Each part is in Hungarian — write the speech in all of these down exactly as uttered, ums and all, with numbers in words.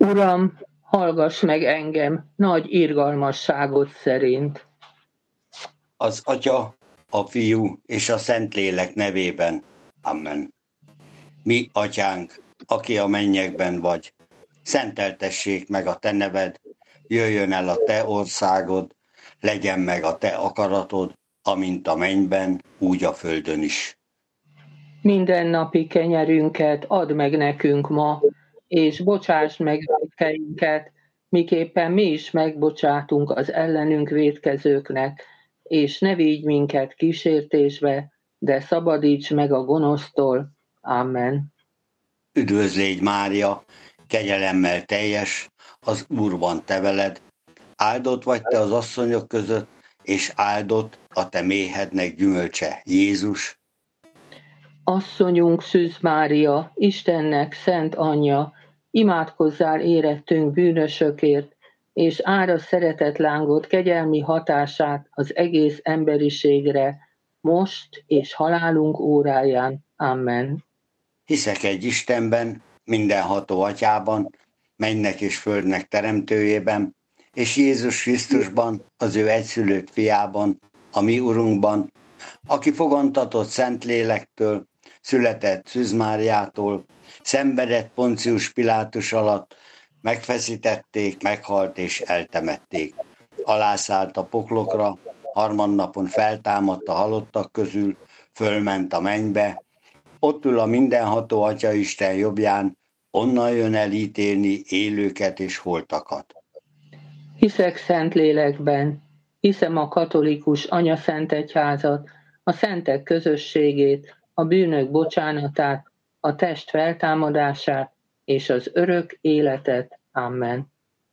Uram, hallgass meg engem nagy irgalmasságod szerint. Az Atya, a Fiú és a Szentlélek nevében. Amen. Mi, Atyánk, aki a mennyekben vagy, szenteltessék meg a te neved, jöjjön el a te országod, legyen meg a te akaratod, amint a mennyben, úgy a földön is. Mindennapi kenyerünket add meg nekünk ma, és bocsáss meg vétkeinket, miképpen mi is megbocsátunk az ellenünk vétkezőknek, és ne vigy minket kísértésbe, de szabadíts meg a gonosztól. Amen. Üdvözl légy, Mária, kegyelemmel teljes, az Úr van te veled, áldott vagy te az asszonyok között, és áldott a te méhednek gyümölcse, Jézus. Asszonyunk Szűz Mária, Istennek szent anyja, imádkozzál érettünk bűnösökért, és ára szeretetlángot, kegyelmi hatását az egész emberiségre, most és halálunk óráján. Amen. Hiszek egy Istenben, mindenható Atyában, mennynek és földnek teremtőjében, és Jézus Krisztusban, az ő egyszülött fiában, a mi Urunkban, aki fogantatott Szentlélektől, született Szűz Máriától, szenvedett Poncius Pilátus alatt, megfeszítették, meghalt és eltemették. Alászállt a poklokra, harmadnapon feltámadt a halottak közül, fölment a mennybe, ott ül a mindenható Atyaisten jobbján, onnan jön el ítélni élőket és holtakat. Hiszek Szentlélekben, hiszem a katolikus anyaszentegyházat, a szentek közösségét, a bűnök bocsánatát, a test feltámadását és az örök életet. Amen.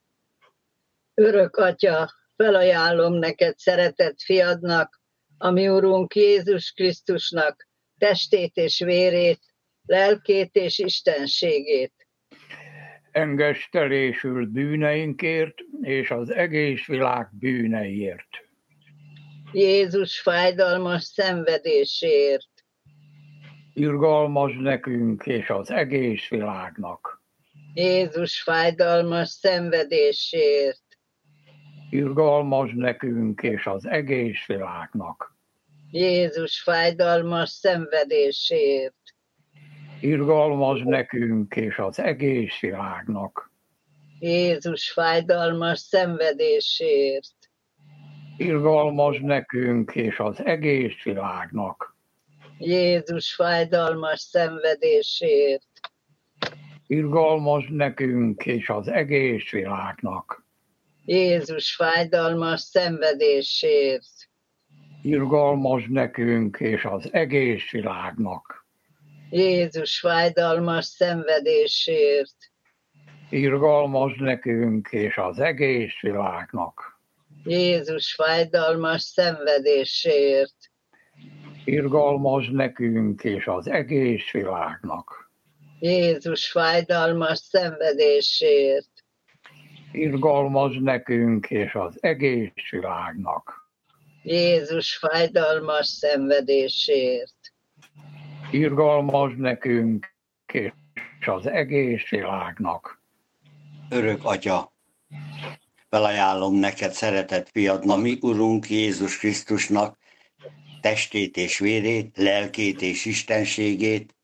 Örök Atya, felajánlom neked szeretett fiadnak, a mi Urunk Jézus Krisztusnak, testét és vérét, lelkét és istenségét. Engesztelésül bűneinkért és az egész világ bűneiért. Jézus fájdalmas szenvedéséért. Irgalmazz nekünk és az egész világnak. Jézus fájdalmas szenvedéséért. Irgalmazz nekünk és az egész világnak. Jézus fájdalmas szenvedéséért. Irgalmazz nekünk és az egész világnak. Jézus fájdalmas szenvedéséért. Irgalmazz nekünk és az egész világnak. Jézus fájdalmas szenvedéséért. Irgalmazz nekünk és az egész világnak. Jézus fájdalmas szenvedéséért. Irgalmazz nekünk és az egész világnak. Jézus fájdalmas szenvedéséért. Irgalmazz nekünk és az egész világnak. Jézus fájdalmas szenvedéséért. Irgalmazz nekünk és az egész világnak. Jézus fájdalmas szenvedéséért. Irgalmazz nekünk és az egész világnak. Jézus fájdalmas szenvedéséért. Irgalmazz nekünk és az egész világnak. Örök Atya, felajánlom neked szeretett fiadnak, mi Urunk Jézus Krisztusnak, testét és vérét, lelkét és istenségét.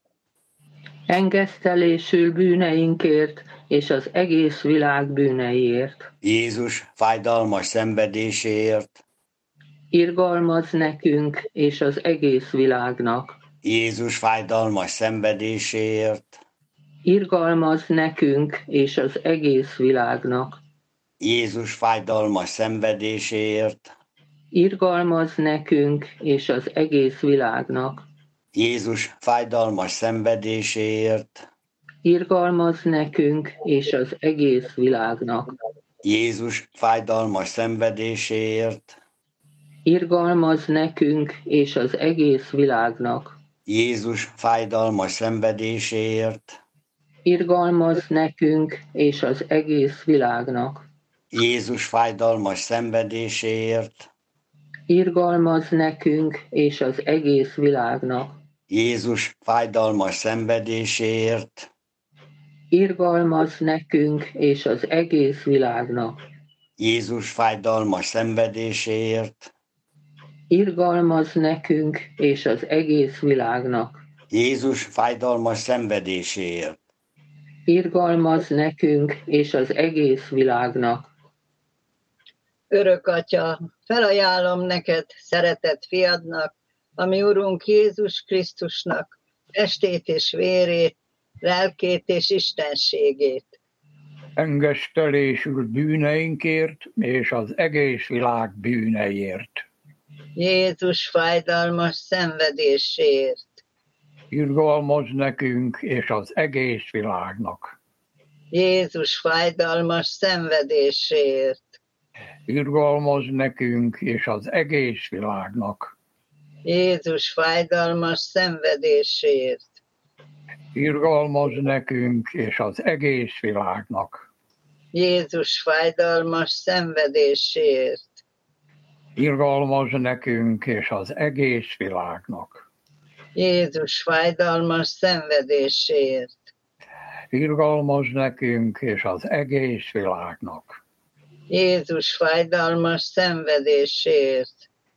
Engesztelésül bűneinkért és az egész világ bűneiért. Jézus fájdalmas szenvedéséért. Irgalmazz nekünk és az egész világnak. Jézus fájdalmas szenvedéséért. Irgalmazz nekünk és az egész világnak. Jézus fájdalmas szenvedéséért. Irgalmazz nekünk és az egész világnak. Jézus fájdalmas szenvedéséért. Irgalmazz nekünk és az egész világnak. Jézus fájdalmas szenvedéséért. Irgalmazz nekünk és az egész világnak. Jézus fájdalmas szenvedéséért. Irgalmazz nekünk és az egész világnak. Jézus fájdalmas szenvedéséért. Irgalmazz nekünk és az egész világnak. Jézus fájdalmas szenvedéséért. irgalmaz nekünk és az egész világnak. Jézus fájdalmas szenvedéséért, Irgalmaz nekünk és az egész világnak. Jézus fájdalmas szenvedéséért, Irgalmaz nekünk és az egész világnak. Örök Atya, felajánlom neked, szeretett fiadnak, ami Urunk Jézus Krisztusnak, testét és vérét, lelkét és istenségét. Engesztelésül bűneinkért és az egész világ bűneiért. Jézus fájdalmas szenvedésért. Irgalmaz nekünk és az egész világnak. Jézus fájdalmas szenvedésért. Irgalmaz nekünk és az egész világnak. Jézus fájdalmas szenvedésért. Irgalmaz nekünk és az egész világnak. Jézus fájdalmas szenvedésért. Irgalmaz nekünk és az egész világnak. Jézus fájdalmas szenvedésért. Irgalmaz nekünk és az egész világnak. Jézus fájdalmas szenvedésért.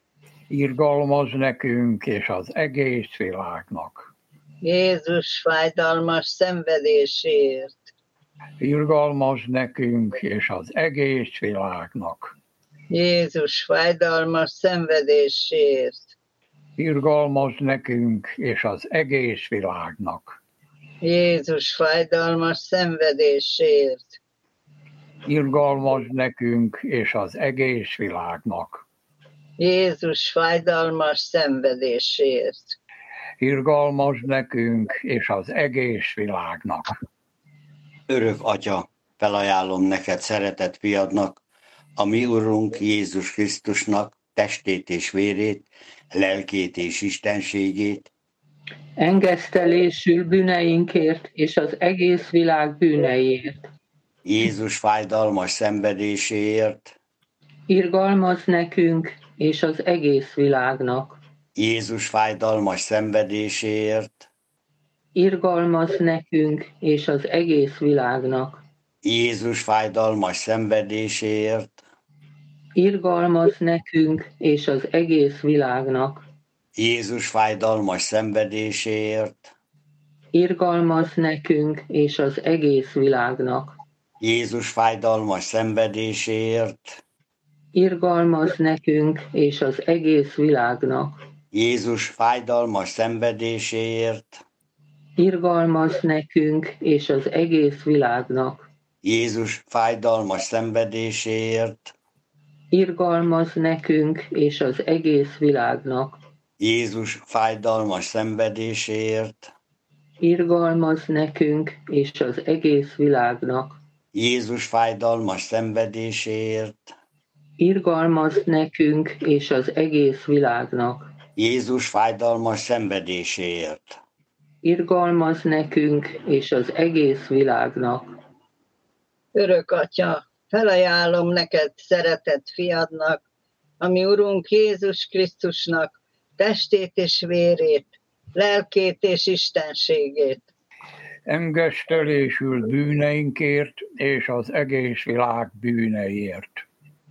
Irgalmaz nekünk és az egész világnak. Jézus fájdalmas szenvedésért. Irgalmaz nekünk és az egész világnak. Jézus fájdalmas szenvedésért. Irgalmaz nekünk és az egész világnak. Jézus fájdalmas szenvedésért. Irgalmaz nekünk és az egész világnak. Jézus fájdalmas szenvedésért. Irgalmaz nekünk és az egész világnak. Örök Atya, felajánlom neked, szeretett fiadnak, a mi Urunk Jézus Krisztusnak testét és vérét, lelkét és istenségét, Engesztelésül bűneinkért és az egész világ bűneiért. Jézus fájdalmas szenvedéséért, Irgalmaz nekünk és az egész világnak. Jézus fájdalmas szenvedéséért, Irgalmaz nekünk és az egész világnak. Jézus fájdalmas szenvedéséért, Irgalmaz nekünk és az egész világnak. Jézus fájdalmas szenvedéséért, Irgalmaz nekünk és az egész világnak. Jézus fájdalmas szenvedéséért, Irgalmaz nekünk és az egész világnak. Jézus fájdalmas szenvedéséért, Irgalmaz nekünk és az egész világnak. Jézus fájdalmas szenvedéséért, Irgalmaz nekünk és az egész világnak. Jézus fájdalmas szenvedéséért, Irgalmaz nekünk és az egész világnak. Jézus fájdalmas szenvedéséért, Irgalmaz nekünk és az egész világnak. Jézus fájdalmas szenvedéséért, Irgalmaz nekünk és az egész világnak. Örök Atya, felajánlom neked, szeretett fiadnak, ami Urunk Jézus Krisztusnak, testét és vérét, lelkét és istenségét. Engesztelésül bűneinkért és az egész világ bűneiért.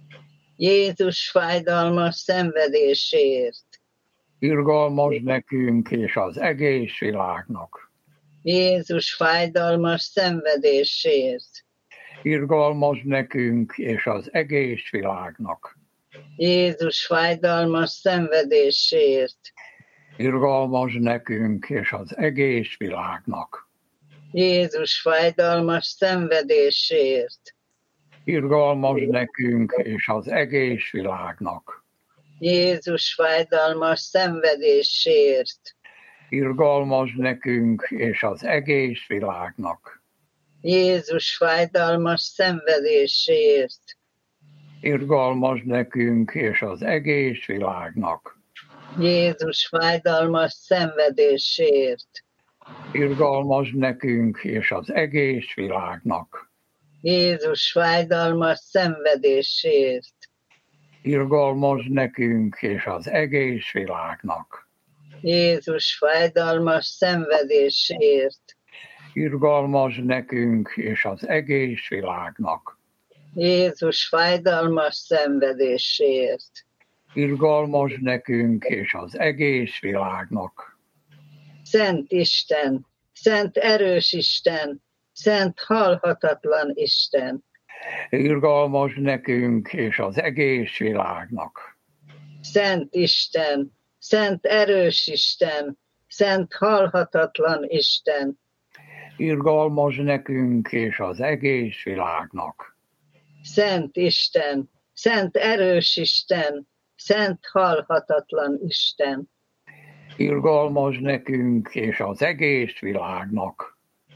Jézus fájdalmas szenvedésért. Irgalmaz nekünk és az egész világnak. Jézus fájdalmas szenvedésért. Irgalmaz nekünk és az egész világnak. Jézus fájdalmas szenvedésért. Irgalmaz nekünk és az egész világnak. Jézus fájdalmas szenvedésért. Irgalmaz nekünk és az egész világnak. Jézus fájdalmas szenvedésért. Irgalmaz nekünk és az egész világnak. Jézus fájdalmas szenvedésért. Irgalmaz nekünk és az egész világnak. Jézus fájdalmas szenvedésért. Irgalmaz nekünk és az egész világnak. Jézus fájdalmas szenvedésért. Irgalmaz nekünk és az egész világnak. Jézus fájdalmas szenvedésért. Irgalmaz nekünk és az egész világnak. Jézus fájdalmas szenvedésért. Irgalmaz nekünk és az egész világnak. Szent Isten, szent erős Isten, szent halhatatlan Isten. Irgalmaz nekünk és az egész világnak. Szent Isten, szent erős Isten, szent halhatatlan Isten. Irgalmaz nekünk és az egész világnak. Szent Isten, szent erős Isten, szent halhatatlan Isten. Irgalmaz nekünk és az egész világnak.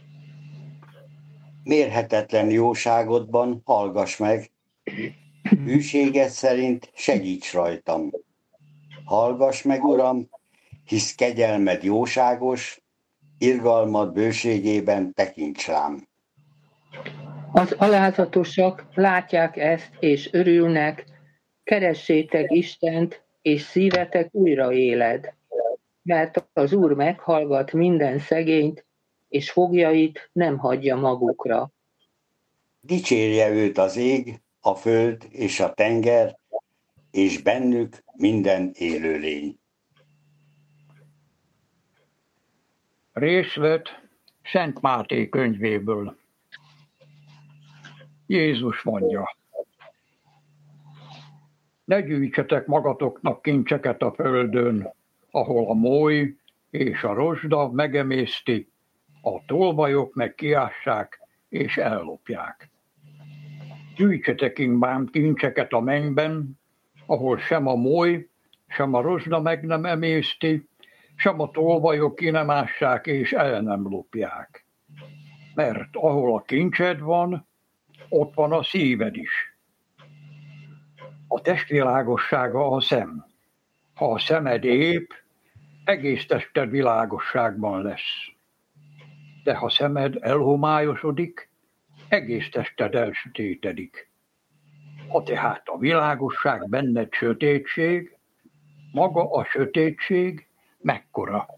Mérhetetlen jóságodban hallgass meg, hűséged szerint segíts rajtam. Hallgass meg, Uram, hisz kegyelmed jóságos, irgalmad bőségében tekints rám. Az alázatosak látják ezt, és örülnek, keressétek Istent, és szívetek újra éled. Mert az Úr meghallgat minden szegényt, és foglyait nem hagyja magukra. Dicsérje őt az ég, a föld és a tenger, és bennük minden élőlény. Részlet Szent Máté könyvéből. Jézus mondja: ne gyűjtsetek magatoknak kincseket a földön, ahol a moly és a rozsda megemészti, a tolvajok meg kiássák és ellopják. Gyűjtsetek inkább kincseket a mennyben, ahol sem a moly, sem a rozsda meg nem emészti, sem a tolvajok ki nem ássák és el nem lopják. Mert ahol a kincsed van, ott van a szíved is. A test világossága a szem. Ha a szemed ép, egész tested világosságban lesz. De ha szemed elhomályosodik, egész tested elsötétedik. Ha tehát a világosság benned sötétség, maga a sötétség mekkora?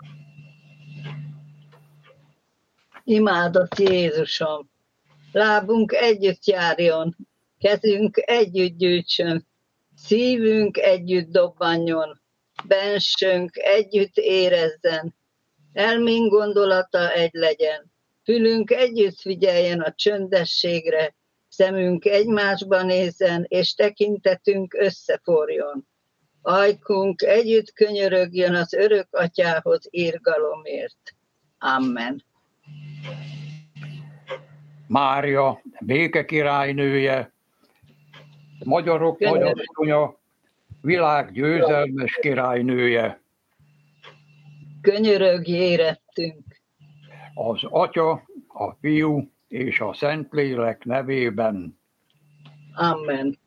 Imádott Jézusom, lábunk együtt járjon, kezünk együtt gyűjtsön, szívünk együtt dobbanjon, bensőnk együtt érezzen, elménk gondolata egy legyen, fülünk együtt figyeljen a csöndességre, szemünk egymásba nézzen, és tekintetünk összeforjon. Ajkunk együtt könyörögjön az örök atyához irgalomért. Amen. Mária, béke királynője, magyarok nagyasszonya, világ győzelmes királynője. Könyörögj érettünk. Az Atya, a Fiú és a Szentlélek nevében. Amen.